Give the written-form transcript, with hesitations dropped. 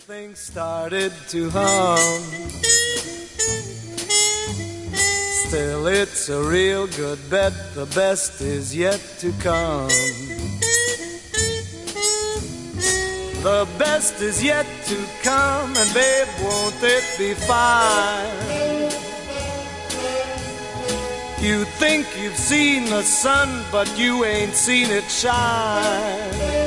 things started to hum. Still, it's a real good bet, the best is yet to come. The best is yet to come, and babe, won't it be fine? You think you've seen the sun, but you ain't seen it shine.